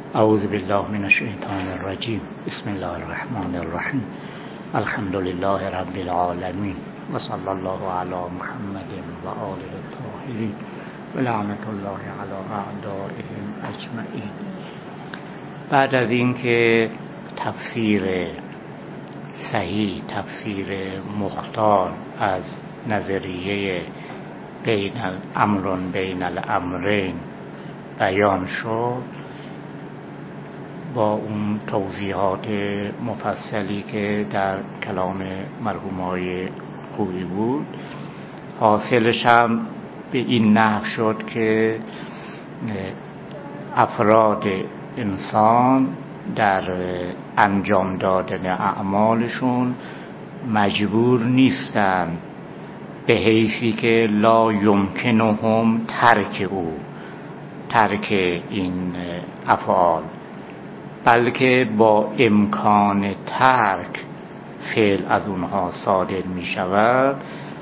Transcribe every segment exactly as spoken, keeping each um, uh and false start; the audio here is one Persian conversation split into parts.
اعوذ بالله من الشیطان الرجیم. بسم الله الرحمن الرحیم. الحمد لله رب العالمین و صلی الله علی محمد و آله الطاهرین و لعنت الله علی اعدائهم اجمعین. بعد از اینکه تفسیر صحیح، تفسیر مختار از نظریه بین الامر بین الامرین بیان شد، با اون توضیحات مفصلی که در کلام مرحومای خوبی بود، حاصلش هم به این نحو شد که افراد انسان در انجام دادن اعمالشون مجبور نیستن به حیثی که لا یمکنهم ترک او، ترک این افعال، بلکه با امکان ترک فعل از اونها صادر می شود.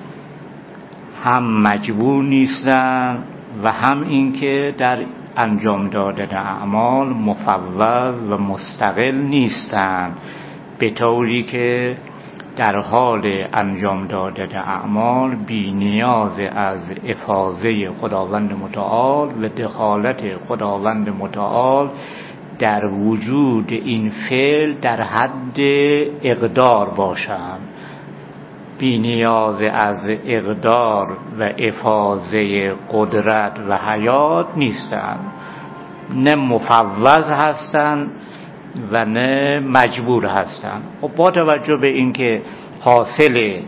هم مجبور نیستن و هم اینکه در انجام دادن اعمال مفوض و مستقل نیستن، به طوری که در حال انجام دادن اعمال بی نیاز از افاضه خداوند متعال و دخالت خداوند متعال در وجود این فعل در حد اقدار باشند، بی نیاز از اقدار و افاضه قدرت و حیات نیستند، نه مفوض هستند و نه مجبور هستند. و با توجه به اینکه حاصل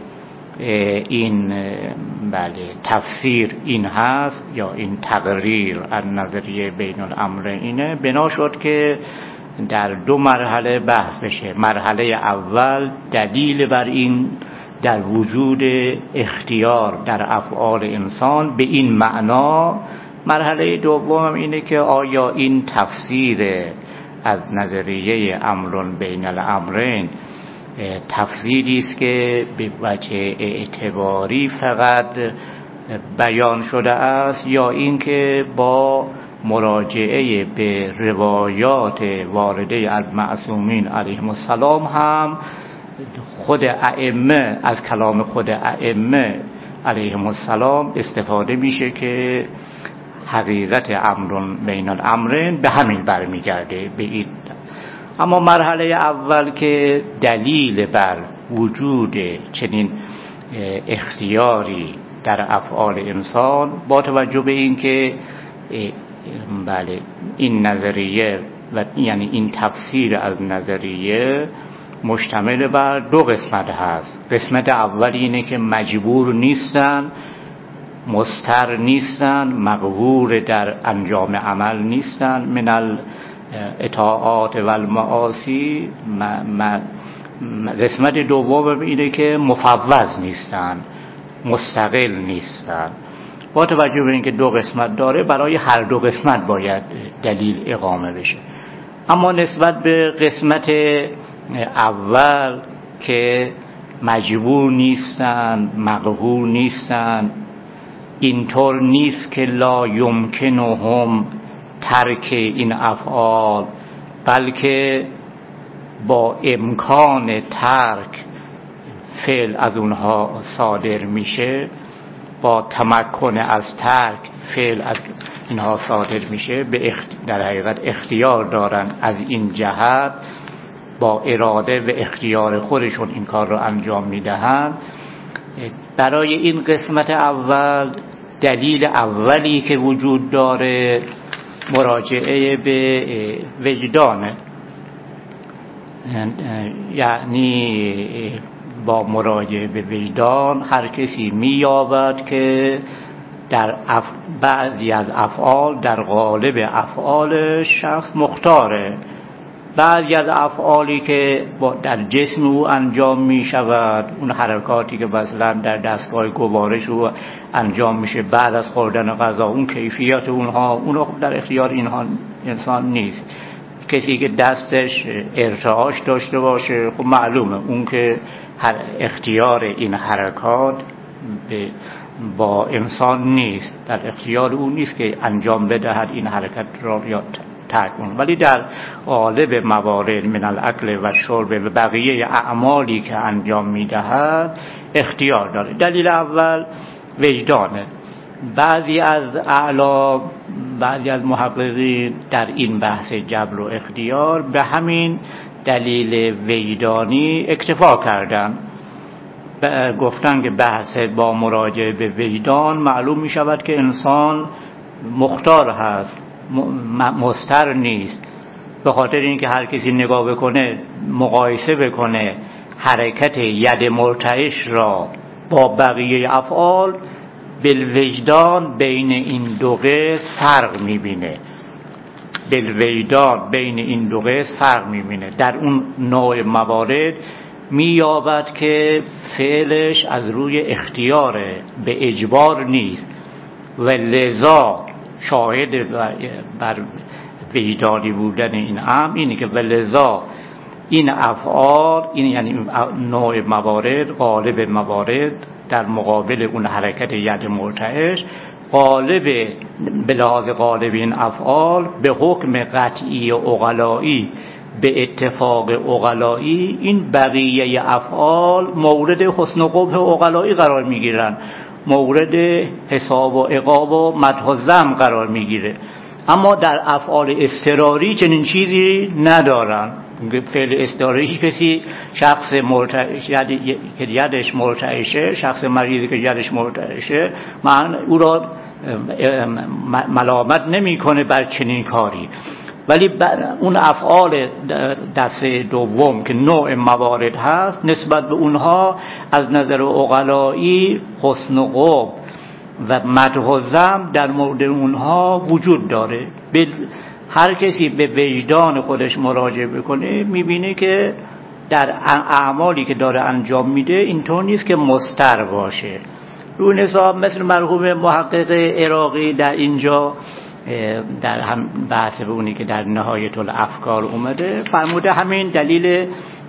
این بله تفسیر این هست یا این تقریر از نظریه بین الامرینه، بنا شد که در دو مرحله بحث بشه. مرحله اول دلیل بر این در وجود اختیار در افعال انسان به این معنا. مرحله دوم اینه که آیا این تفسیر از نظریه امر بین الامرین تفسیری است که به وجه اعتباری فقط بیان شده است، یا اینکه با مراجعه به روایات وارده از معصومین علیهم السلام هم خود ائمه، از کلام خود ائمه علیهم السلام استفاده میشه که حقیقت امر بین الامرین به همین برمیگرده، به این. اما مرحله اول که دلیل بر وجود چنین اختیاری در افعال انسان، با توجه به این که بله این نظریه و یعنی این تفسیر از نظریه مشتمل بر دو قسمت هست. قسمت اول اینه که مجبور نیستن، مضطر نیستن، مقهور در انجام عمل نیستن، من الاطاعات و المعاصی. قسمت دوم اینه که مفوض نیستن، مستقل نیستن. با توجه به اینکه دو قسمت داره، برای هر دو قسمت باید دلیل اقامه بشه. اما نسبت به قسمت اول که مجبور نیستن، مقهور نیستن، اینطور نیست که لا یمکنهم ترک این افعال، بلکه با امکان ترک فعل از اونها صادر میشه، با تمکن از ترک فعل از اینها صادر میشه، به در حقیقت اختیار دارن از این جهت، با اراده و اختیار خودشون این کار رو انجام میدهند. برای این قسمت اول دلیل اولی که وجود داره مراجعه به وجدانه، یعنی با مراجعه به وجدان هر کسی می‌یابد که در اف... بعضی از افعال در قالب افعال شخص مختاره، بعضی از افعالی که در جسم او انجام می شود، اون حرکاتی که مثلا در دستگاه گوارش او انجام میشه بعد از خوردن غذا، اون کیفیت اونها اونها در اختیار اینها انسان نیست. کسی که دستش ارتعاش داشته باشه، خب معلومه اون که هر اختیار این حرکات به با انسان نیست، در اختیار او نیست که انجام بدهد این حرکت را یا ترک کنه. ولی در غالب موارد من الاکل و شرب و بقیه اعمالی که انجام میدهد اختیار داره. دلیل اول وجدانه. بعضی از اعلا بعضی از محققین در این بحث جبر و اختیار به همین دلیل وجدانی اکتفا کردن، گفتن که بحث با مراجعه به وجدان معلوم می شود که انسان مختار هست، مضطر نیست. به خاطر اینکه هر کسی نگاه بکنه، مقایسه بکنه حرکت ید مرتعش را با بقیه افعال، بالوجدان بین این دو قسم فرق میبینه. بالوجدان بین این دو قسم فرق میبینه. در اون نوع موارد مییابد که فعلش از روی اختیاره، به اجبار نیست، و لذا شاهد بر وجدانی بودن این امر اینه که ولذا این افعال، این یعنی نوع موارد، غالب موارد در مقابل اون حرکت ید مرتعش، غالب به لحاظ غالب این افعال به حکم قطعی عقلایی، به اتفاق عقلایی، این بقیه افعال مورد حسن و قبح عقلایی قرار میگیرن، مورد حساب و عقاب و مدح و ذم قرار میگیره. اما در افعال اضطراری چنین چیزی ندارن. فعل اضطراری کسی شخص مرتعش که یدش مرتعشه، شخص مریضی که یدش مرتعشه، من او را ملامت نمی کنه بر چنین کاری. ولی اون افعال دسته دوم که نوع موارد هست، نسبت به اونها از نظر عقلایی حسن و قبح و مدح و ذم در مورد اونها وجود داره. هر کسی به وجدان خودش مراجعه بکنه میبینه که در اعمالی که داره انجام میده اینطور نیست که مضطر باشه. رو حساب مثل مرحوم محقق عراقی در اینجا در هم بحث به اونی که در نهایت الافکار اومده فرموده همین دلیل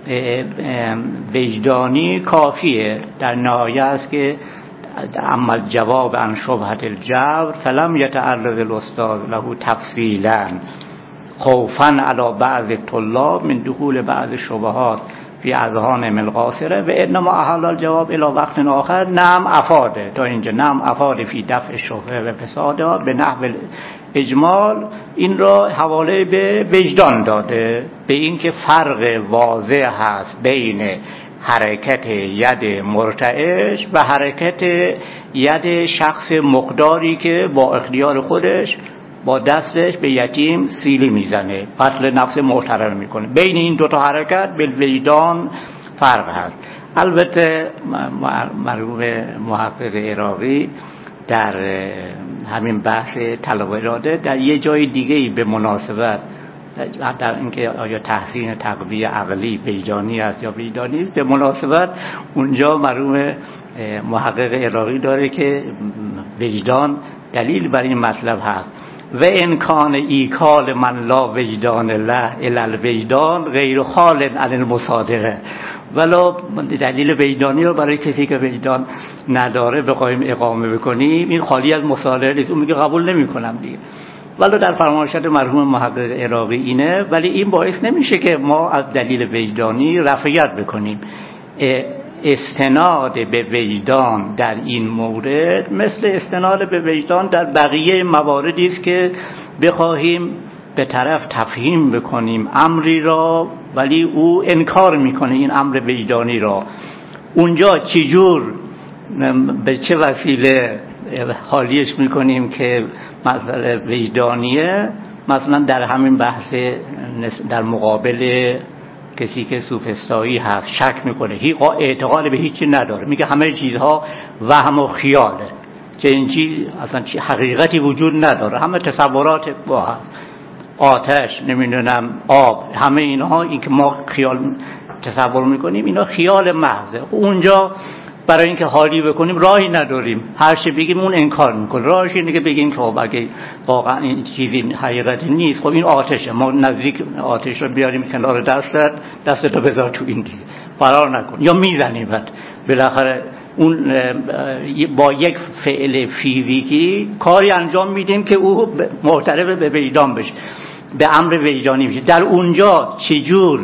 وجدانی کافیه. در نهایت است که اما جواب عن شبهة الجبر فلم يتعرض الاستاذ له تفصیلا خوفا علی بعض الطلاب من دخول بعض الشبهات فی اذهانهم القاصره و انما احال الجواب الى وقت آخر. نعم افاده تا اینجا، نعم افاده فی دفع شبهه و فسادها به نحو اجمال. این را حواله به وجدان داده، به اینکه فرق واضح هست بین حرکت ید مرتعش و حرکت ید شخص مقداری که با اختیار خودش با دستش به یتیم سیلی میزنه، قتل نفس محترم میکنه. بین این دوتا حرکت بالوجدان فرق هست. البته مرحوم محقق عراقی در همین بحث طلب و اراده در یه جای دیگه‌ای به مناسبت در اینکه آیا تحسین تقویه عقلی وجدانی است یا وجدانی، به مناسبت اونجا مرحوم محقق عراقی داره که وجدان دلیل بر این مطلب هست و امکان ایکال من لا وجدان له الی الوجدان غیر خال عن المصادقه. ولی دلیل وجدانی رو برای کسی که وجدان نداره بخوایم اقامه بکنیم این خالی از مصادقه نیست. اون میگه قبول نمی‌کنم دیگه. ولی در فرمایشات مرحوم محقق عراقی اینه، ولی این باعث نمیشه که ما از دلیل وجدانی رفعیت بکنیم. استناد به وجدان در این مورد مثل استناد به وجدان در بقیه مواردی است که بخواهیم به طرف تفهیم بکنیم امری را ولی او انکار میکنه این امر وجدانی را. اونجا چجور به چه وسیله حالیش میکنیم که مسئله وجدانیه؟ مثلا در همین بحث در مقابل کسی که سوفسطایی هست شک میکنه، هیچ اعتقاد به هیچی نداره، میگه همه چیزها وهم و خیاله، که این چیز اصلا حقیقتی وجود نداره، همه تصورات با هست، آتش نمیدونم آب، همه اینها این که ما خیال تصور میکنیم اینا خیال محضه. اونجا برای اینکه حالی بکنیم راهی نداریم، هر چی بگیم اون انکار میکنه. راهش اینه که بگیم خب اگه واقعا این چیزی حقیقتی نیست، خب این آتشه، ما نزدیک آتش رو بیاریم کنار دستت، دستتو بذار تو این دیگه فرار نکن، یا میزنیمت. بالاخره اون با یک فعل فیزیکی کاری انجام میدیم که او معترف به وجدان بشه. به امر وجدانی میشه. در اونجا چجور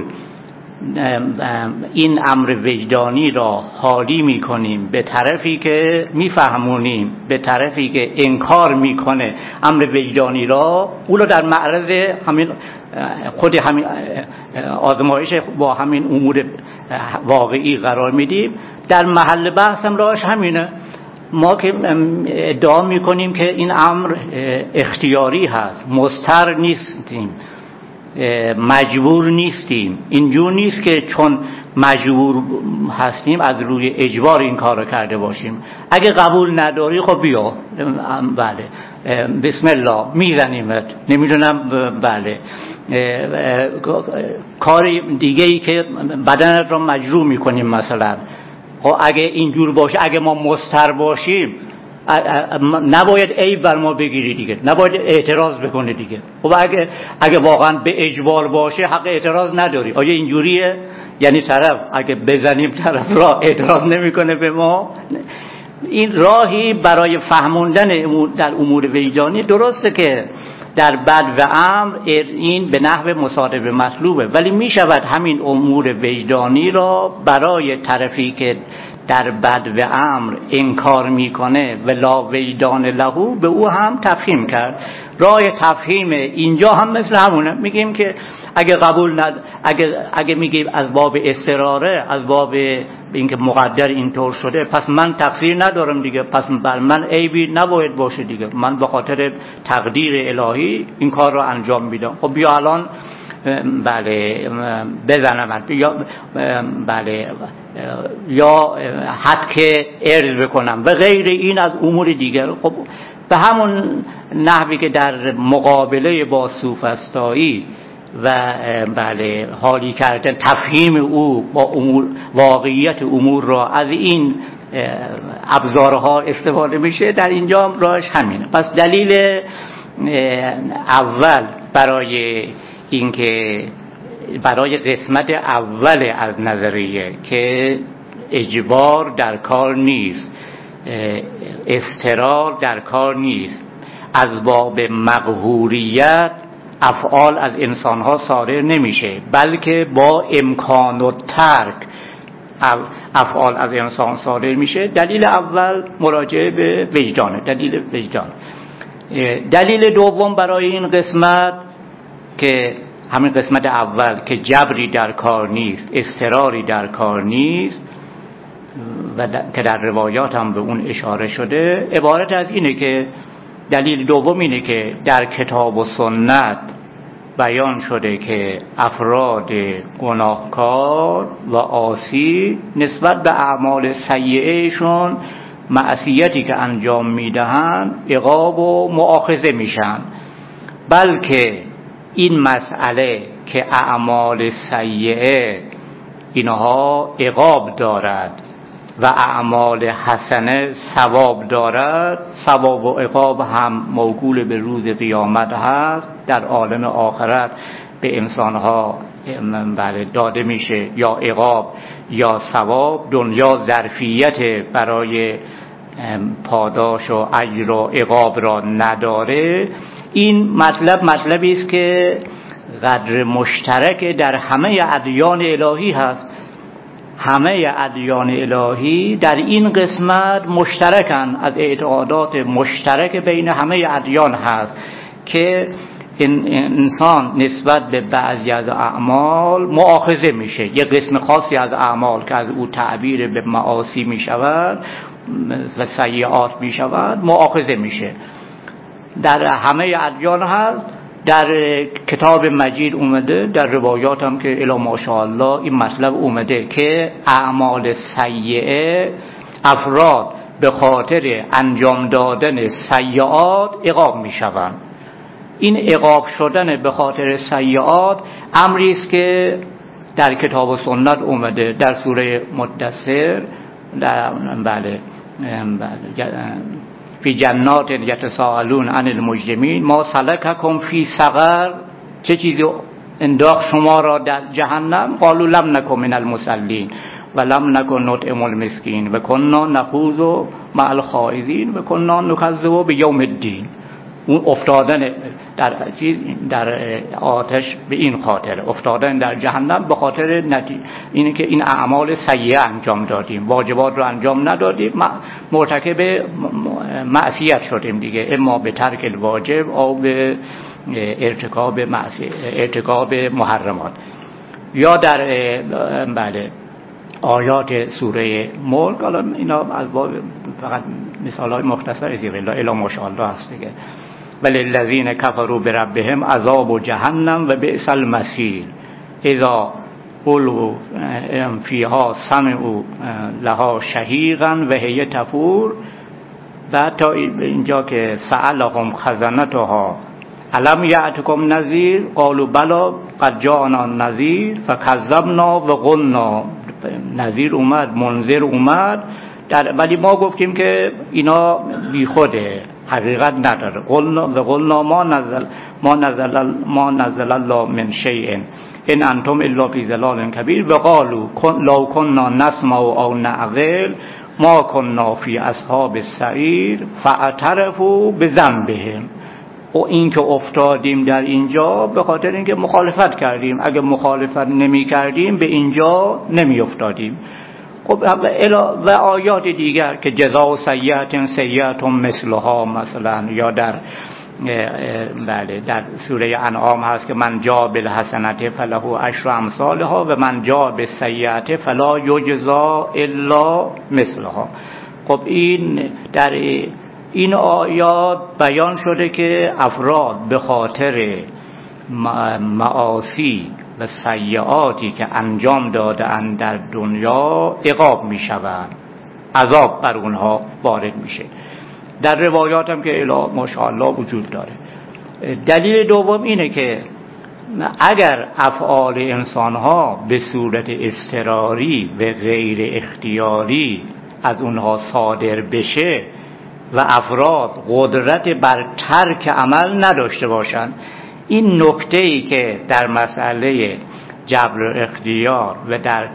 این امر وجدانی را حالی میکنیم به طرفی که میفهمونیم، به طرفی که انکار میکنه امر وجدانی را، او را در معرض همین خود همین آزمایش با همین امور واقعی قرار میدیم. در محل بحث هم راهش همینه. ما که ادعا میکنیم که این امر اختیاری هست، مضطر نیستیم، مجبور نیستیم. اینجور نیست که چون مجبور هستیم از روی اجبار این کار رو کرده باشیم. اگه قبول نداری خب بیا، بله بسم الله میزنیمت، نمیدونم، بله کاری دیگه ای که بدنت رو مجروح میکنیم مثلا. خب اگه اینجور باشه، اگه ما مضطر باشیم نباید عیب بر ما بگیری دیگه، نباید اعتراض بکنه دیگه. خب اگه اگه واقعا به اجبار باشه حق اعتراض نداری. آیا اینجوریه؟ یعنی طرف اگه بزنیم طرف را اعتراض نمیکنه به ما؟ این راهی برای فهموندن در امور وجدانی درسته که در بد و امر این به نحو مصادف مطلوبه، ولی می شود همین امور وجدانی را برای طرفی که در بد و امر انکار میکنه و لا وجدان لهو به او هم تفهیم کرد. راه تفهیم اینجا هم مثل همونه. میگیم که اگه قبول ند... اگه اگه میگیم از باب استراره، از باب اینکه مقدر اینطور شده، پس من تقصیر ندارم دیگه، پس بر من عیبی نباید باشه دیگه، من به خاطر تقدیر الهی این کار رو انجام میدم. خب بیا الان بله بزنم، یا بله یا حد که ارز بکنم و غیر این از امور دیگر. خب به همون نحوی که در مقابله با سوفسطایی و بله حالی کردن تفهیم او با امور، واقعیت امور را از این ابزارها استفاده میشه، در اینجا راهش همینه. پس دلیل اول برای اینکه برای قسمت اول از نظریه که اجبار در کار نیست، اضطرار در کار نیست، از باب مقهوریت افعال از انسانها صادر نمیشه، بلکه با امکان و ترک افعال از انسان صادر میشه. دلیل اول مراجعه به وجدانه، دلیل وجدان. دلیل دوم برای این قسمت که همین قسمت اول که جبری در کار نیست، اضطراری در کار نیست و که در روایات هم به اون اشاره شده، عبارت از اینه که دلیل دوم اینه که در کتاب و سنت بیان شده که افراد گناهکار و عاصی نسبت به اعمال سیئه‌شون، معصیتی که انجام میدهن، عقاب و مؤاخذه میشن. بلکه این مسئله که اعمال سیئه اینها عقاب دارد و اعمال حسنه ثواب دارد، ثواب و عقاب هم موکول به روز قیامت هست، در عالم آخرت به انسانها داده میشه، یا عقاب یا ثواب. دنیا ظرفیت برای پاداش و اجر و عقاب را نداره. این مطلب مطلبی است که قدر مشترک در همه ادیان الهی هست. همه ادیان الهی در این قسمت مشترکن، از اعتقادات مشترک بین همه ادیان هست که انسان نسبت به بعضی از اعمال مؤاخذه میشه. یه قسم خاصی از اعمال که از او تعبیر به معاصی میشود و سیئات میشود مؤاخذه میشه. در همه ادیان هست، در کتاب مجید اومده، در روایات هم که الی ماشاءالله این مطلب اومده که اعمال سیئه افراد به خاطر انجام دادن سیئات عقاب میشوند. این عقاب شدن به خاطر سیئات امری است که در کتاب و سنت اومده. در سوره مدثر در بله بله فی جنات یتساءلون عن المجرمین ما سلککم فی سقر، چه چیزی انداخت شما را در جهنم؟ قالوا لم نکن من المصلین و لم نکن نطعم المسکین و کنا نخوض مع الخائضین و کنا نکذب بیوم الدین. اون افتادن در چیز در آتش به این خاطر افتادن در جهنم به خاطر نتی... اینه که این اعمال سیئه انجام دادیم، واجبات رو انجام ندادیم، مرتکب معصیت شدیم دیگه، اما به ترک الواجب او به ارتکاب معصیت، ارتکاب محرمات. یا در بله آیات سوره ملک، حالا اینا از فقط مثال‌های مختصری دیگه، الا ماشاءالله هست دیگه. وللذین کفروا بربهم عذاب جهنم و بئس المصیر اذا قلوا فیها سمعوا لها شهیقا و هی تفور. و تا اینجا که سألهم خزنتها الم یأتکم نذیر قالوا بلی قد جاءنا نذیر فکذبنا و قلنا. نذیر اومد، منذر اومد، در ولی ما گفتیم که اینا بیخوده، حقیقت نداره. قلنا و قلنا ما نزل ما نزل ما نزل الله من شیء ان انتم الا فی ضلال کبیر و قالوا لو كنا نسمع او نعقل ما كنا فی اصحاب السعیر فاعترفوا بذنبهم. و این که افتادیم در اینجا به خاطر اینکه مخالفت کردیم، اگه مخالفت نمی کردیم به اینجا نمی افتادیم. خب و آیات دیگر که جزاء سیئة سیئة مثلها مثلا، یا در بله در سوره انعام هست که من جاء بالحسنة فله عشر امثالها و من جاء بالسیئة فلا یجزی الا مثلها. خب این در این آیات بیان شده که افراد به خاطر معاصی و سیئاتی که انجام داده‌اند در دنیا عقاب می‌شوند، عذاب بر اونها وارد میشه. در روایات هم که الا ماشاءالله وجود داره. دلیل دوم اینه که اگر افعال انسان‌ها به صورت اضطراری و غیر اختیاری از اونها صادر بشه و افراد قدرت بر ترک عمل نداشته باشند، این نکته‌ای که در مسئله جبر و اختیار و در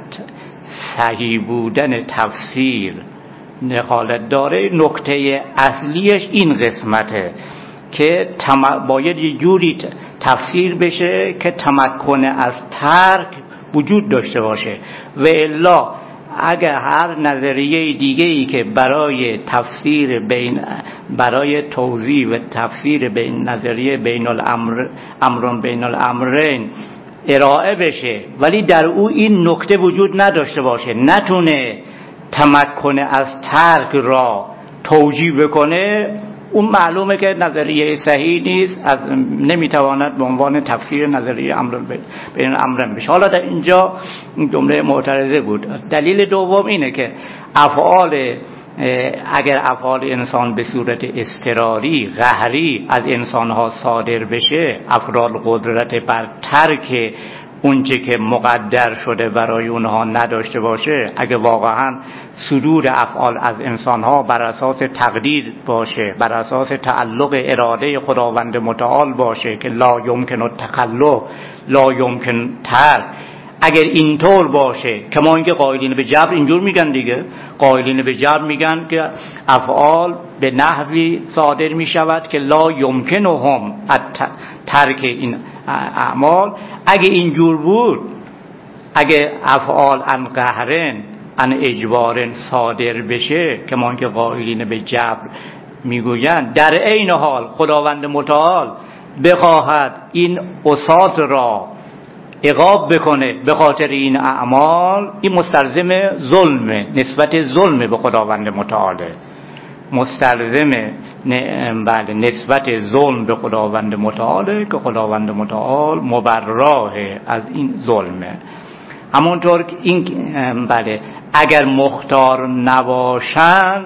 صحیح بودن تفسیر دخالت داره، نکته اصلیش این قسمته که باید یه جوری تفسیر بشه که تمکن از ترک وجود داشته باشه، و الا اگر هر نظریه دیگه‌ای که برای تفسیر بین برای توضیح و تفسیر بین نظریه بین الامر امرون بین الامرین ارائه بشه ولی در او این نکته وجود نداشته باشه، نتونه تمکن از ترک را توجیه بکنه، اون معلومه که نظریه صحیح نیست، از نمیتواند به عنوان تفسیر نظریه امر بین امرن بشه. حالا در اینجا جمله معترضه بود. دلیل دوم اینه که افعال اگر افعال انسان به صورت اضطراری قهری از انسانها صادر بشه، افراد قدرت بر ترک اونچه که مقدر شده برای اونها نداشته باشه، اگه واقعا صدور افعال از انسانها بر اساس تقدیر باشه، بر اساس تعلق اراده خداوند متعال باشه که لا یمکن التخلف لا یمکن ترک، اگر اینطور باشه که ما اینکه قائلین به جبر اینجور میگن دیگه، قائلین به جبر میگن که افعال به نحوی صادر میشود که لا یمکنهم ترک این اعمال. اگه اینجور بود، اگه افعال ان قهرن ان اجبارن صادر بشه که ما اینکه قائلین به جبر میگویند، در عین حال خداوند متعال بخواهد این عصات را عقاب بکنه به خاطر این اعمال، این مستلزم ظلمه، نسبت ظلم به خداوند متعاله، مستلزم بله نسبت ظلم به خداوند متعاله که خداوند متعال مبراه از این ظلمه. همونطور که این بله اگر مختار نباشن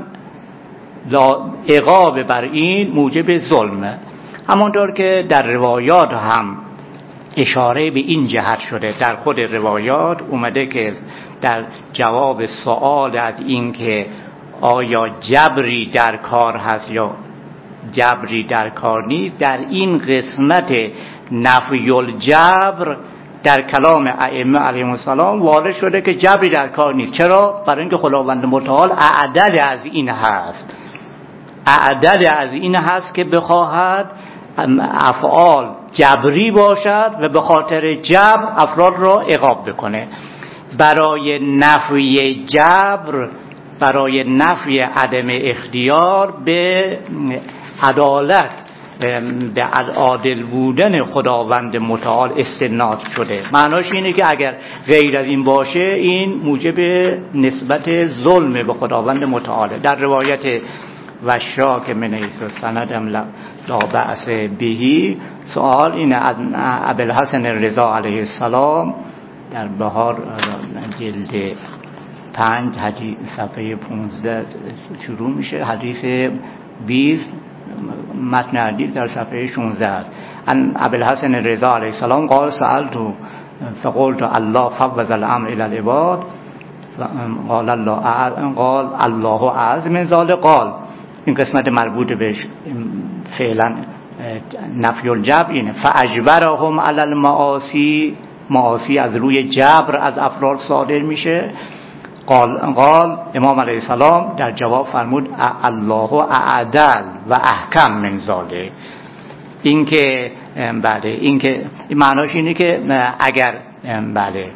عقاب بر این موجب ظلمه. همونطور که در روایات هم اشاره به این جهت شده، در خود روایات اومده که در جواب سوال از این که آیا جبری در کار هست یا جبری در کار نیست، در این قسمت نفی الجبر در کلام ائمه علیهم السلام وارد شده که جبری در کار نیست. چرا؟ برای اینکه خداوند متعال اعدل از این هست، اعدل از این هست که بخواهد افعال جبری باشد و به خاطر جبر افراد را عقاب بکنه. برای نفی جبر، برای نفی عدم اختیار به عدالت، به عادل بودن خداوند متعال استناد شده. معناش اینه که اگر غیر از این باشه این موجب نسبت ظلم به خداوند متعاله. در روایت وشاک من حیث سندم لا بأس بهی سوال اینه از ابوالحسن رضا علیه السلام در بهار جلد پنج حدیث صفحه پونزده شروع میشه، حدیث بیست متن حدیث در صفحه شانزده است. ان ابوالحسن رضا علیه السلام قال سألت فقلت الله فوض الامر الى العباد قال الله قال الله اعز من ذلك. قال این قسمت مربوط به فعلا نفی الجبر اینه فاجبرهم علی المعاصی، معاصی از روی جبر از افراد صادر میشه. قال قال امام علیه السلام در جواب فرمود الله اعدل و احکم من ذلك. این که بله این که معناش اینه که اگر بله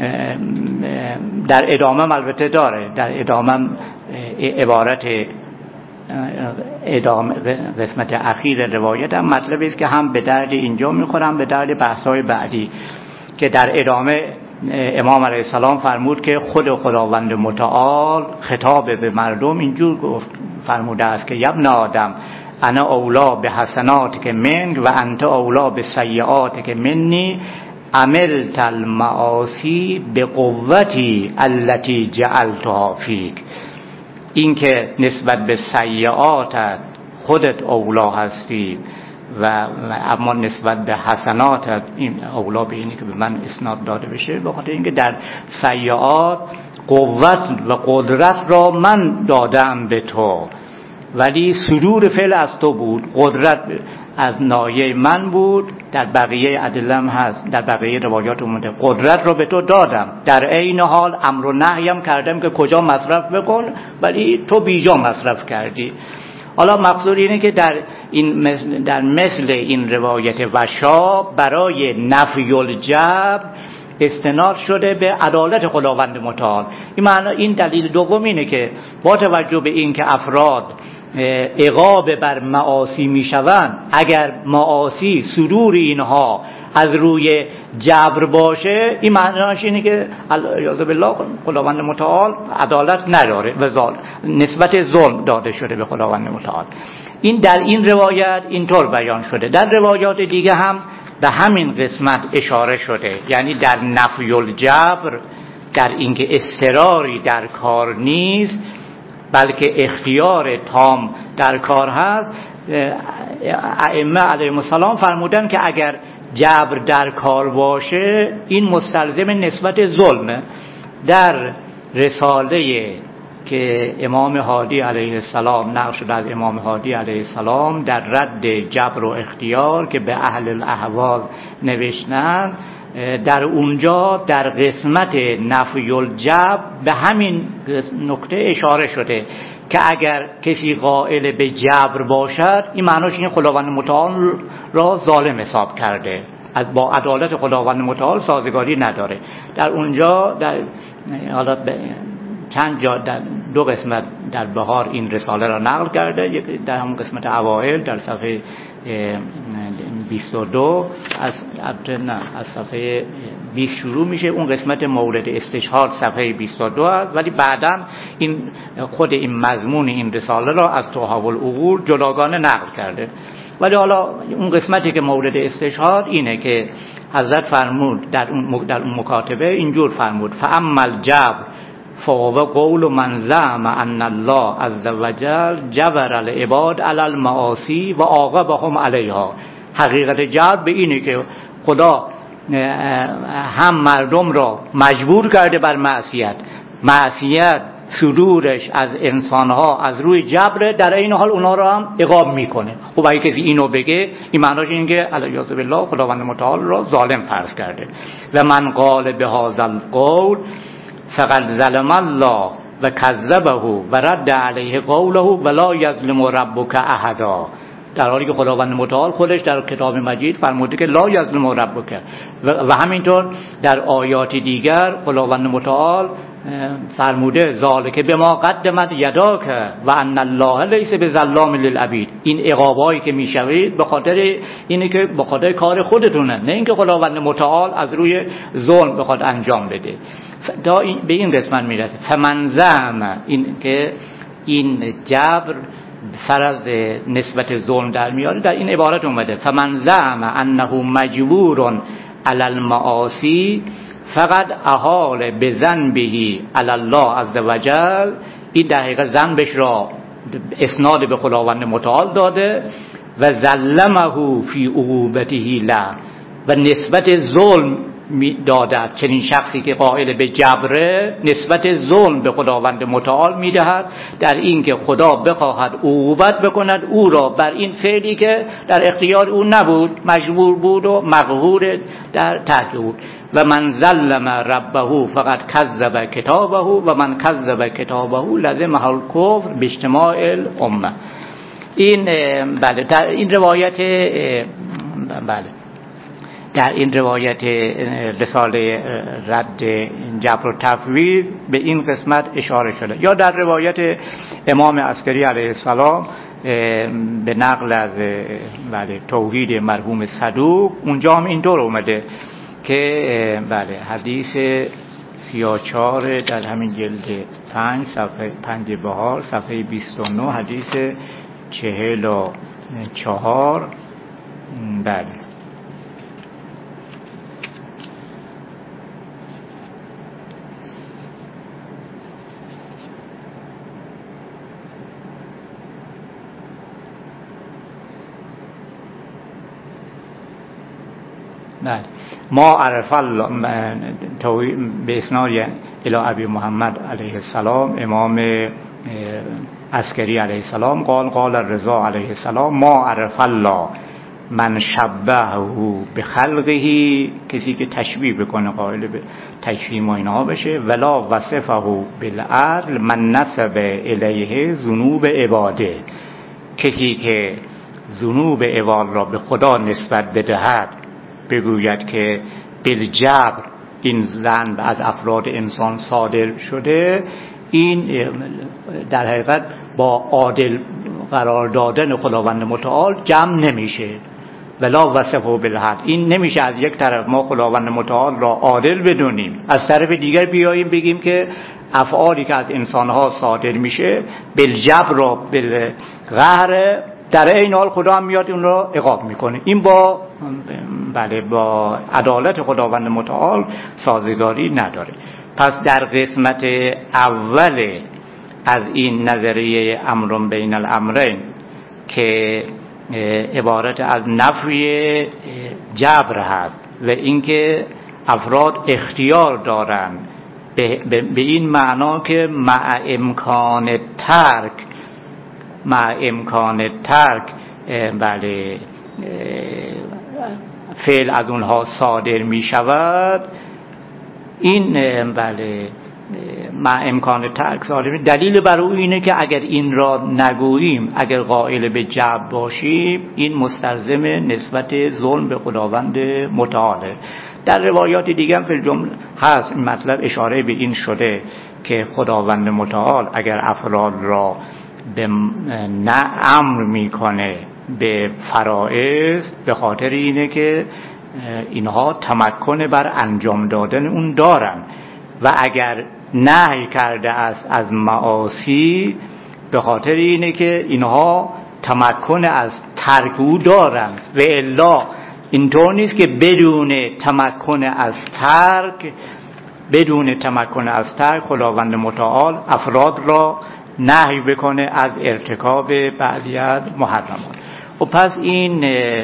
در ادامه البته داره، در ادامه عبارت ادامه قسمت اخیر روایت هم مطلبی است که هم به درد اینجا میخورم به درد بحث‌های بعدی، که در ادامه امام علیه السلام فرمود که خود خداوند متعال خطاب به مردم اینجور گفت فرموده است که ابن آدم انا اولا به حسنات که منک و انت اولا به سیئات که منی عملت المعاصی به قوتی التي جعلتها فیک. این که نسبت به سیئات خودت اولا هستی و اما نسبت به حسنات این اولا به اینی که به من اسناد داده بشه، به خاطر اینکه در سیئات قوت و قدرت را من دادم به تو، ولی صدور فعل از تو بود، قدرت از ناحیه من بود. در بقیه ادله هم هست، در بقیه روایات اومده قدرت را به تو دادم، در عین حال امر و نهی هم کردم که کجا مصرف بکن، ولی تو بیجا مصرف کردی. حالا مقصود اینه که در این در مثل این روایت وشا برای نفی الجبر استناد شده به عدالت خداوند متعال. این معنی این دلیل دوم اینه که با توجه به این که افراد عقاب بر معاصی میشوند، اگر معاصی صدور اینها از روی جبر باشه، این معنیش اینه که الیاذ بالله خداوند متعال عدالت نداره و ظالم نسبت ظلم داده شده به خداوند متعال. این در این روایت اینطور بیان شده. در روایات دیگه هم به همین قسمت اشاره شده، یعنی در نفی الجبر، در اینکه اضطراری در کار نیست بلکه اختیار تام در کار هست. ائمه علیهم السلام فرمودن که اگر جبر در کار باشه این مستلزم نسبت ظلمه. در رساله که امام هادی علیه السلام نقل شده از امام هادی علیه السلام در رد جبر و اختیار که به اهل الاهواز نوشتن، در اونجا در قسمت نفی الجبر به همین نکته اشاره شده که اگر کسی قائل به جبر باشد، این معناش این خداوند متعال را ظالم حساب کرده، با عدالت خداوند متعال سازگاری نداره. در اونجا در حالا چند جا در دو قسمت در بهار این رساله را نقل کرده، یک در همون قسمت اوائل در صفحه بیست و دو از نه از صفحه بیست شروع میشه، اون قسمت مورد استشهاد صفحه بیست و دو است، ولی بعداً این خود این مضمون این رساله را از تحف العقول جداگانه نقل کرده. ولی حالا اون قسمتی که مورد استشهاد اینه که حضرت فرمود در اون در اون مکاتبه اینجور فرمود فاما الجبر فهو قول من زعم ان الله عز وجل جبر العباد علی المعاصی و عاقبهم علیها. حقیقت جبر به اینه که خدا هم مردم را مجبور کرده بر معصیت، معصیت صدورش از انسانها از روی جبر، در این حال اونا را هم عقاب میکنه. خب اگه کسی اینو بگه این معناش اینه که الیاذ بالله خداوند متعال را ظالم فرض کرده. و من قال بهذا القول فقد ظلم الله و کذبه و رد علیه قوله ولا یظلم ربک احدا. در حالی که خداوند متعال خودش در کتاب مجید فرموده که لا یظلم ربک و همینطور در آیات دیگر خداوند متعال فرموده ذالک بما قدمت یداک و ان الله لیس بظلام للعبید. این عقابایی که میشوید به خاطر اینه که به خاطر کار خودتونه، نه اینکه خداوند متعال از روی ظلم بخواد انجام بده. تا به این قسمت میرسه فمن زعم، این که این جبر فرض نسبت ظلم در میاره، در این عبارت اومده فمن زعم انه مجبور علی المعاصی فقط احال بذنبه علی الله عز وجل. این در حقیقت ذنبش را اسناد به خداوند متعال داده و ظلمه فی عقوبته له، و نسبت ظلم داده است. چنین شخصی که قائل به جبره نسبت ظلم به خداوند متعال میدهد در این که خدا بخواهد عقوبت بکند او را بر این فعلی که در اختیار او نبود، مجبور بود و مقهور در تحت بود. و من ظلم ربه فقط کذب کتابه و من کذب کتابه لزمه الکفر باجتماع الامه. این بله در این روایت بله در این روایت رساله رد جبر و تفویض به این قسمت اشاره شده. یا در روایت امام عسکری علیه السلام به نقل از بله توحید مرحوم صدوق، اونجا هم اینطور اومده که بله حدیث سی و چهار در همین جلد پنج صفحه پنج بهار صفحه بیست و نه حدیث چهل و چهار بله ما عرف الله به اسناد الی ابی محمد علیه السلام امام عسکری علیه السلام قال قال الرضا علیه السلام ما عرف الله من شبهه بخلقه، کسی که تشبیه بکنه قائل به تشبیه و اینها بشه، ولا وصفه بالعدل من نسب الیه ذنوب عباده، کسی که ذنوب عباد را به خدا نسبت بدهد بگوید که بالجبر این ذنب از افراد انسان صادر شده، این در حقیقت با عادل قرار دادن خداوند متعال جمع نمیشه. ولا وصفه بالحق، این نمیشه از یک طرف ما خداوند متعال را عادل بدونیم، از طرف دیگر بیاییم بگیم که افعالی که از انسانها صادر میشه بالجبر و بالقهر، در این حال خدا هم میاد اون را عقاب میکنه. این با بله با عدالت خداوند متعال سازگاری نداره. پس در قسمت اول از این نظریه امر بین الامرین که عبارت از نفی جبر هست و اینکه افراد اختیار دارند به, به این معنا که مع امکان ترک مع امکان ترک بله فعل از اونها صادر می شود، این بله مع امکان ترک صادر می، دلیل بر او اینه که اگر این را نگوییم، اگر قائل به جبر باشیم، این مستلزم نسبت ظلم به خداوند متعاله. در روایات دیگه هم فی الجمله هست این مطلب، اشاره به این شده که خداوند متعال اگر افراد را به نه امر میکنه به فرائض، به خاطر اینه که اینها تمکن بر انجام دادن اون دارن، و اگر نهی کرده است از معاصی، به خاطر اینه که اینها تمکن از ترک او دارن. و الا اینطور نیست که بدون تمکن از ترک بدون تمکن از ترک خداوند متعال افراد را نهی بکنه از ارتکاب بعضی از محرمات. و پس این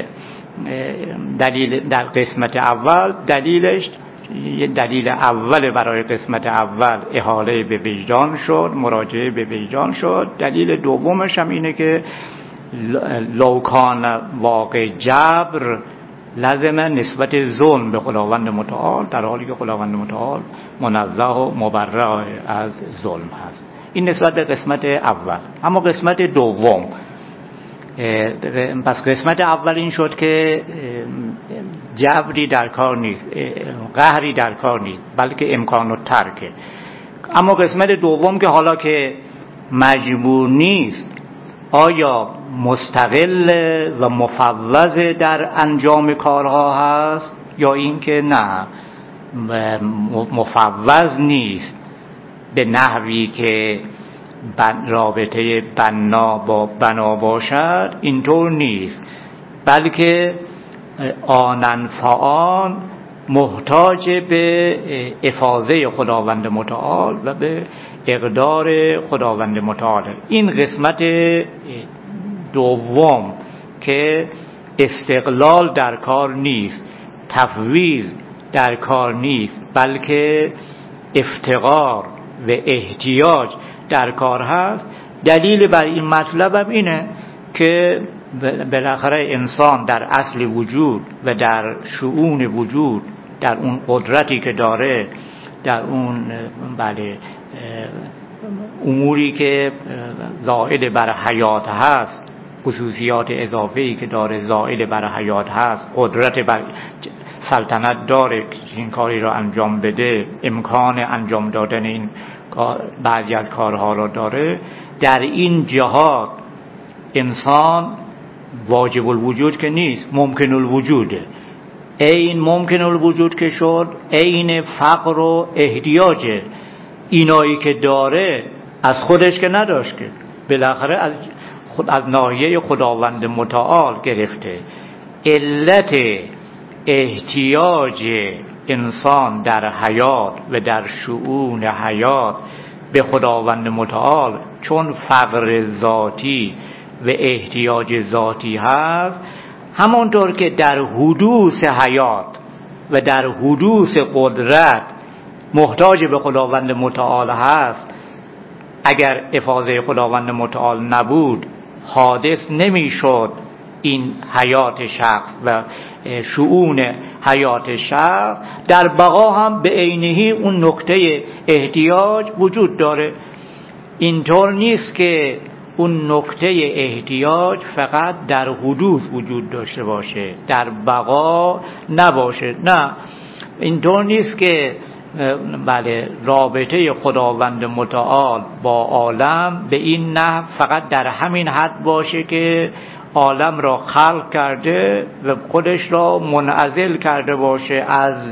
دلیل در قسمت اول، دلیلش دلیل اول برای قسمت اول احاله به وجدان شد، مراجعه به وجدان شد. دلیل دومش هم اینه که لو کان واقع جبر لازم نسبت ظلم به خداوند متعال، در حالی که خداوند متعال منزه و مبرأ از ظلم هست. این نسبت به قسمت اول. اما قسمت دوم پس قسمت اول این شد که جبری در کار نیست، قهری در کار نیست، بلکه امکان الترکه. اما قسمت دوم که حالا که مجبور نیست، آیا مستقل و مفوض در انجام کارها هست یا اینکه نه مفوض نیست به نحوی که رابطه بنا با بنا باشد؟ اینطور نیست، بلکه آنن فآن محتاج به افاضه خداوند متعال و به اقدار خداوند متعال. این قسمت دوم که استقلال در کار نیست، تفویض در کار نیست، بلکه افتقار و احتیاج در کار هست. دلیل بر این مطلب هم اینه که بالاخره انسان در اصل وجود و در شؤون وجود، در اون قدرتی که داره، در اون بله اموری که زائد بر حیات هست، خصوصیات اضافه‌ای که داره زائد بر حیات هست، قدرت بر سلطنت داره این کاری را انجام بده، امکان انجام دادن این بعضی از کارها را داره. در این جهات انسان واجب الوجود که نیست، ممکن الوجوده. این ممکن الوجود که شد عین فقر و احتیاجه. اینایی که داره از خودش که نداشت، که بالاخره از خود از ناحیه خداوند متعال گرفته. علت احتیاج انسان در حیات و در شؤون حیات به خداوند متعال چون فقر ذاتی و احتیاج ذاتی هست، همانطور که در حدوث حیات و در حدوث قدرت محتاج به خداوند متعال هست. اگر افاضه خداوند متعال نبود حادث نمیشد این حیات شخص و شؤون حیات شخص. در بقا هم به عینه اون نکته احتیاج وجود داره. اینطور نیست که اون نکته احتیاج فقط در حدوث وجود داشته باشه، در بقا نباشه. نه، اینطور نیست که بله رابطه خداوند متعال با عالم به این نحو فقط در همین حد باشه که عالم را خلق کرده و خودش را منعزل کرده باشه از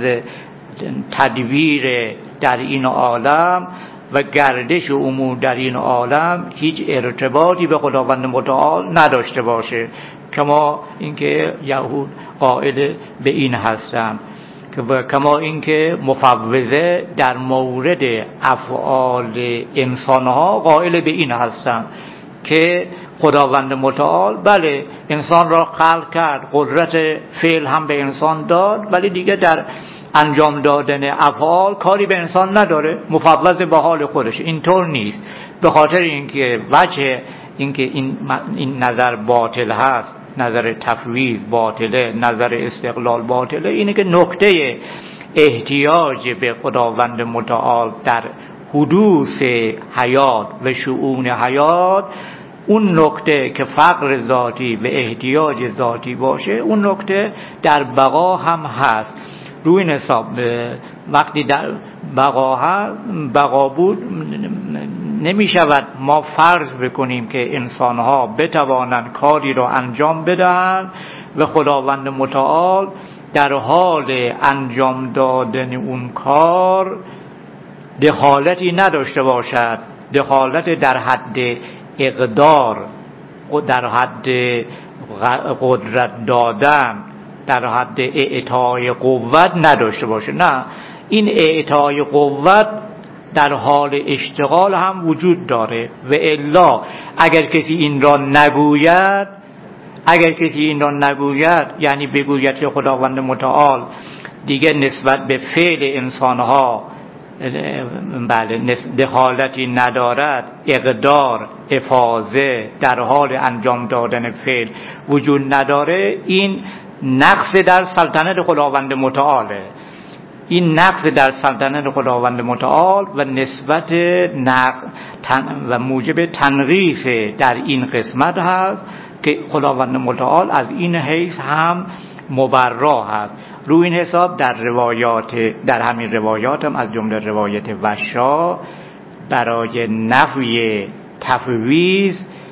تدبیر در این عالم و گردش امور در این عالم، هیچ ارتباطی به خداوند متعال نداشته باشه. کما اینکه یهود قائل به این هستند، کما اینکه مفوضه در مورد افعال انسانها قائل به این هستند که خداوند متعال بله انسان را خلق کرد، قدرت فعل هم به انسان داد، ولی دیگه در انجام دادن افعال کاری به انسان نداره، مفوض به حال خودش. اینطور نیست. به خاطر اینکه وجه اینکه این این نظر باطل هست، نظر تفویض باطله، نظر استقلال باطله، اینه که نکته احتیاج به خداوند متعال در حدوث حیات و شؤون حیات، اون نکته که فقر ذاتی و احتیاج ذاتی باشه، اون نکته در بقا هم هست. روی این حساب وقتی در بقا ها بقا بود، نمی شود ما فرض بکنیم که انسان ها بتوانند کاری را انجام بدهند و خداوند متعال در حال انجام دادن اون کار دخالتی نداشته باشد. دخالت در حد اقدار، در حد قدرت دادن، در حد اعطای قوت نداشته باشه. نه، این اعطای قوت در حال اشتغال هم وجود داره. و الا اگر کسی این را نگوید، اگر کسی این را نگوید یعنی بگوید که خداوند متعال دیگه نسبت به فعل انسانها بله دخالتی ندارد، اقدار افاضه در حال انجام دادن فعل وجود نداره، این نقص در سلطنت خداوند متعاله. این نقص در سلطنت خداوند متعال و نسبت نقص و موجب تنقیص در این قسمت هست که خداوند متعال از این حیث هم مبرا هست. روی این حساب در روایات، در همین روایات هم از جمله روایت وشا برای نفی تفویض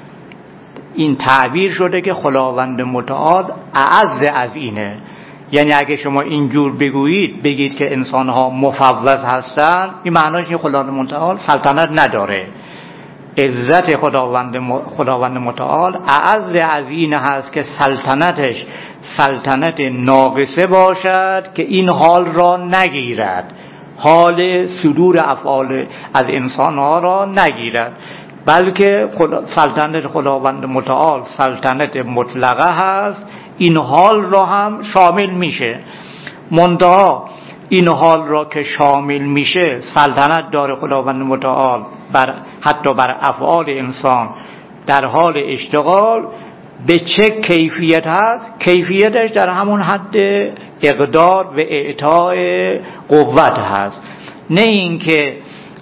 این تعبیر شده که خداوند متعال اعز از اینه. یعنی اگه شما اینجور بگویید، بگید که انسان‌ها مفوض هستن، این معناش این خداوند متعال سلطنت نداره. عزت خداوند خداوند متعال اعز از این هست که سلطنتش سلطنت ناقصه باشد که این حال را نگیرد، حال صدور افعال از انسان‌ها را نگیرد، بلکه خدا سلطنت خداوند متعال سلطنت مطلقه هست، این حال را هم شامل میشه. منتها این حال را که شامل میشه، سلطنت داره خداوند متعال بر حتی بر افعال انسان در حال اشتغال. به چه کیفیت هست؟ کیفیتش در همون حد اقدار و اعطای قوت هست، نه اینکه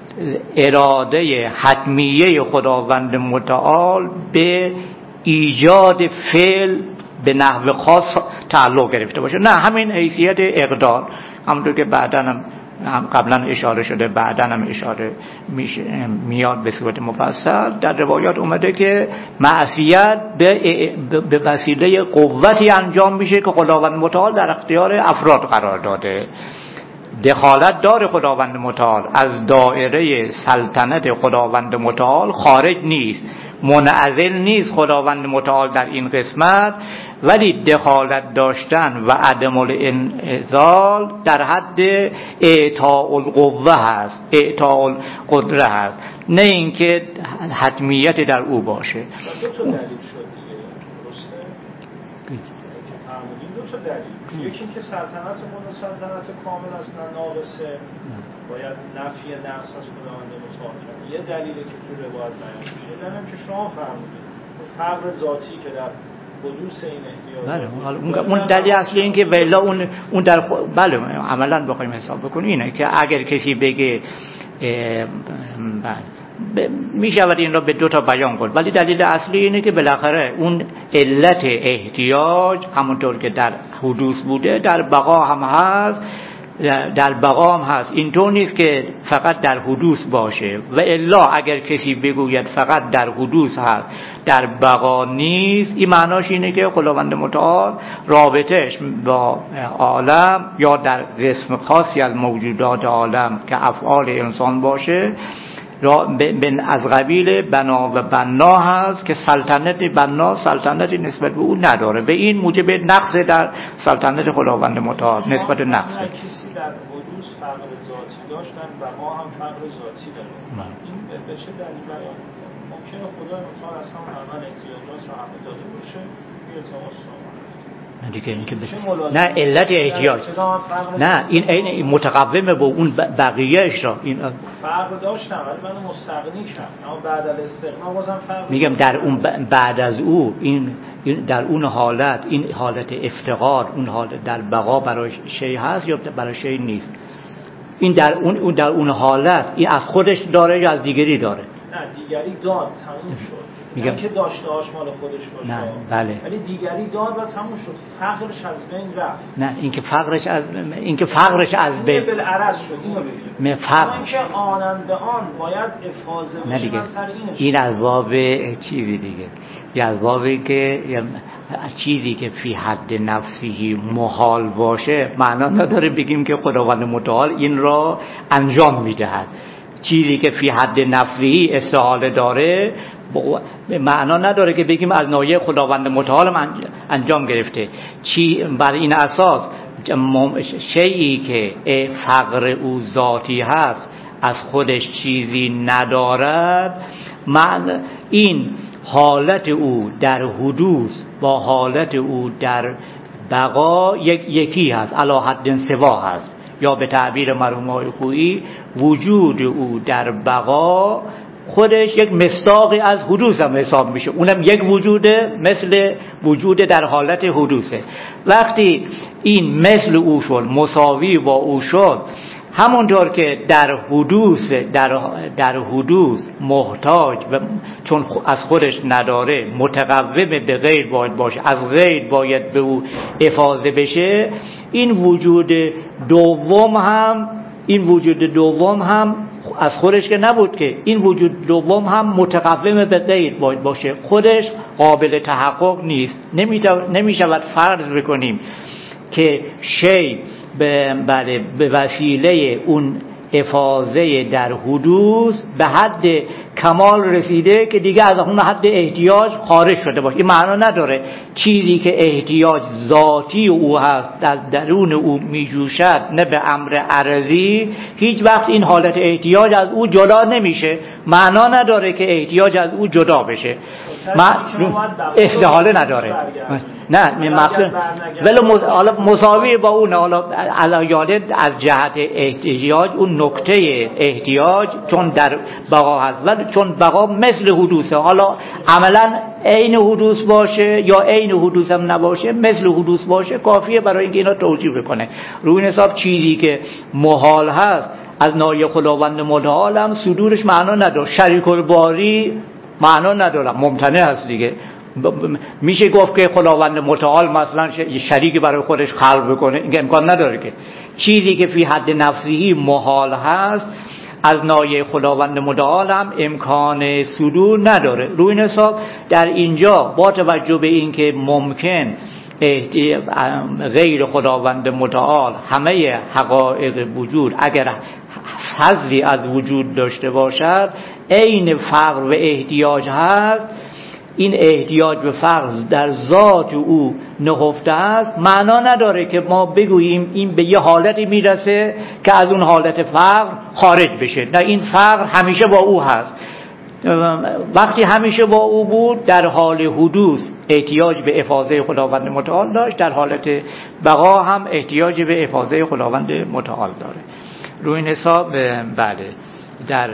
اراده حتمیه خداوند متعال به ایجاد فعل به نحو خاص تعلق گرفته باشه. نه، همین حیثیت اقدار، همونطور که بعداً هم هم قبلا اشاره شده، بعداً هم اشاره میشه میاد به صورت مفصل در روایات اومده که معصیت به به وسیله قوتی انجام میشه که خداوند متعال در اختیار افراد قرار داده. دخالت داره خداوند متعال، از دایره سلطنت خداوند متعال خارج نیست، منعزل نیست خداوند متعال در این قسمت، ولی دخالت داشتن و عدم الانعزال در حد اعطاء القوه هست، اعطاء القدره هست، نه اینکه حتمیت در او باشه. دو تا دلیل شد دیگه، درسته؟ که فرمودیم دو تا دلیل. یکی اینکه سلطنتمون سلطنت کامل اصلا ناقصه، باید نفی نقص از خداوند متعال کرد. یه دلیلی که تو روایت بیان میشه، دلیلی که شما فرمودید، فقر ذاتی که در حدوث این احتیاج. بله، اون اون دلیل اصلی این که ولی اون اون در بله عملاً بخوایم حساب بکنیم اینه که اگر کسی بگه بله میشود این را به دو تا بیان کرد، ولی دلیل اصلی اینه که بالاخره اون علت احتیاج همونطور که در حدوث بوده در بقا هم هست، در بقا هم هست. اینطور نیست که فقط در حدوث باشه، و الا اگر کسی بگوید فقط در حدوث هست در بقا نیست، این معناش اینه که خداوند متعال رابطش با عالم یا در قسم خاصی از موجودات عالم که افعال انسان باشه از قبیل بنا و بنا هست که سلطنت بنا سلطنتی نسبت به او نداره. به این موجب نقص در سلطنت خداوند متعال نسبت نقص. کسی در حدوث فقر ذاتی داشتن و ما هم فقر ذاتی داریم. این به چه دلیل بیان؟ ممکنه خدا متعال از هم اول احتیاجات رو همه داده باشه، یه ارتباط دیگه این که نه علت احتیاج، نه این این متقومه با اون بقیه‌اش را. این فرق داشتم ولی منو مستغنی کرد، اما بعد از استغنا بازم فرق میگم در اون بعد از او این در اون حالت، این حالت افتقار، اون حالت در بقا برای شی هست یا برای شی نیست. این در اون اون در اون حالت این از خودش داره یا از دیگری داره؟ نه، دیگری داد تموم شد. میگم که داشته هاش مال خودش باشه، نه بله، ولی دیگری داد و تموم شد، فقرش از بین رفت. نه اینکه فقرش از اینکه فقرش از بین بالعرض شد، اینو بگیم فقر که آنند به آن باید افاضه بشه سر اینش. این از باب چیزی دیگه، این از بابی که چیزی که فی حد نفسی محال باشه معنا نداره بگیم که خداوند متعال این را انجام میدهد. چیزی که فی حد نفسی استحاله داره معنا نداره که بگیم از ناحیه خداوند متعال انجام گرفته. چی بر این اساس شیئی که فقر او ذاتی هست از خودش چیزی ندارد، معنی این حالت او در حدوث با حالت او در بقا یک یکی هست، علی حد سوا هست، یا به تعبیر مرحوم خویی وجود او در بقا خودش یک مصداقی از حدوث هم حساب میشه، اونم یک وجوده مثل وجود در حالت حدوثه. وقتی این مثل او شد، مساوی با او شد همونطور که در حدوث در در حدوث محتاج و چون از خودش نداره متقوم به غیر باید باشه، از غیر باید به او افاضه بشه، این وجود دوم هم این وجود دوم هم از خودش که نبود که این وجود دوم هم متقوم به غیر باید باشه، خودش قابل تحقق نیست. نمیشود فرض بکنیم که شی به بله به وسیله اون افاضه در حدوث به حد کمال رسیده که دیگه از اون حد احتیاج خارج شده باشه. این معنا نداره چیزی که احتیاج ذاتی او هست در درون او میجوشد نه به امر عرضی، هیچ وقت این حالت احتیاج از او جدا نمیشه. معنا نداره که احتیاج از او جدا بشه، استحاله نداره. نه مقصود ولی حالا مساوی با اون، حالا علایاله از جهت احتیاج اون نکته احتیاج چون در بقا هست، ولی چون بقا مثل حدوثه، حالا عملا عین حدوث باشه یا عین حدوث هم نباشه، مثل حدوث باشه کافیه برای اینکه اینا توجیه بکنه. روی حساب چیزی که محال هست از ناحیه خداوند متعال هم صدورش معنا نداره، شریک الباری معنا نداره، ممتنع هست دیگه. میشه گفت که خداوند متعال مثلا شریک برای خودش خلق بکنه؟ این امکان نداره. که چیزی که فی حد نفسی محال هست از ناحیه خداوند متعال هم امکان صدور نداره. روی حساب در اینجا با توجه به اینکه ممکن غیر خداوند متعال همه حقایق وجود اگر حظی از وجود داشته باشد عین فقر و احتیاج هست، این احتیاج به فقر در ذات او نهفته است، معنا نداره که ما بگوییم این به یه حالتی میرسه که از اون حالت فقر خارج بشه. نه، این فقر همیشه با او هست. وقتی همیشه با او بود در حال حدوث احتیاج به افاضه خداوند متعال داشت، در حالت بقا هم احتیاج به افاضه خداوند متعال داره. روی این حساب بله در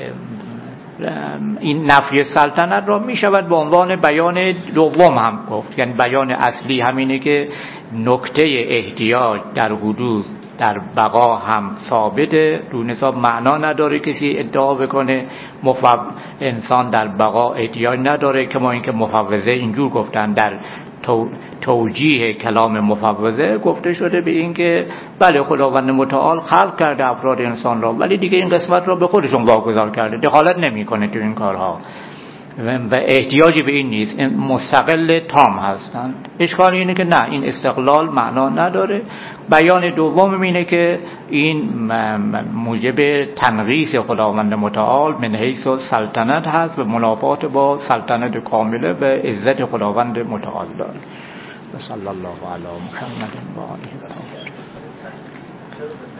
این نفی سلطنت را می شود به عنوان بیان دوم هم گفت. یعنی بیان اصلی همینه که نکته احتیاج در حدوث در بقا هم ثابته. روی حساب معنا نداره کسی ادعا بکنه مفوض انسان در بقا احتیاج نداره، که ما اینکه مفوضه اینجور گفتن در تو توجیه کلام مفوضه گفته شده به این که بله خداوند متعال خلق کرده افراد انسان را، ولی دیگه این قسمت را به خودشون واگذار کرده، دخالت نمیکنه تو این کارها و احتیاجی به این نیست، این مستقل تام هستند. اشکال اینه که نه، این استقلال معنا نداره. بیان دوم اینه که این موجب تنقیص خداوند متعال من حیث سلطنت هست و منافات با سلطنت کامله و عزت خداوند متعال داره. صلی الله علی محمد و آله و صحبه.